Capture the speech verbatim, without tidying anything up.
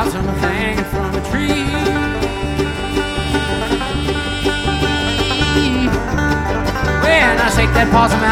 possum hanging from a tree. When I shake that possum out